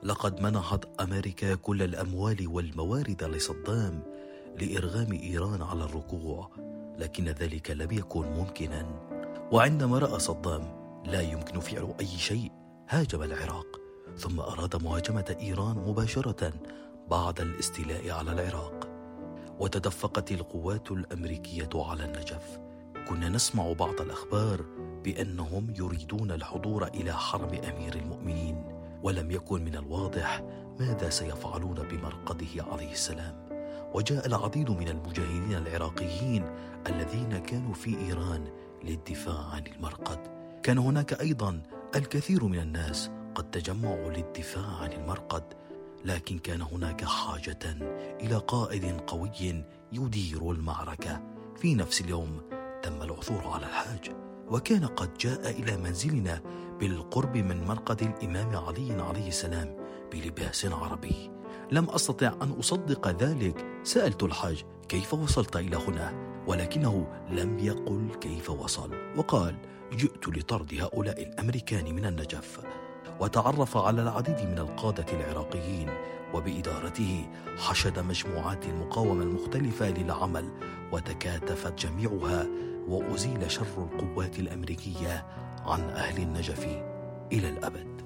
لقد منحت أمريكا كل الأموال والموارد لصدام لإرغام إيران على الركوع، لكن ذلك لم يكن ممكنا. وعندما رأى صدام لا يمكن فعل أي شيء هاجم العراق، ثم أراد مهاجمة إيران مباشرة بعد الاستيلاء على العراق. وتدفقت القوات الأمريكية على النجف. كنا نسمع بعض الأخبار بأنهم يريدون الحضور إلى حرم أمير المؤمنين، ولم يكن من الواضح ماذا سيفعلون بمرقده عليه السلام. وجاء العديد من المجاهدين العراقيين الذين كانوا في إيران للدفاع عن المرقد. كان هناك أيضا الكثير من الناس قد تجمعوا للدفاع عن المرقد، لكن كان هناك حاجة إلى قائد قوي يدير المعركة. في نفس اليوم تم العثور على الحاج، وكان قد جاء إلى منزلنا بالقرب من مرقد الإمام علي عليه السلام بلباس عربي. لم أستطع أن أصدق ذلك. سألت الحاج: كيف وصلت إلى هنا؟ ولكنه لم يقل كيف وصل، وقال: جئت لطرد هؤلاء الأمريكان من النجف. وتعرف على العديد من القادة العراقيين، وبإدارته حشد مجموعات المقاومة المختلفة للعمل، وتكاتفت جميعها، وأزيل شر القوات الأمريكية عن أهل النجف إلى الأبد.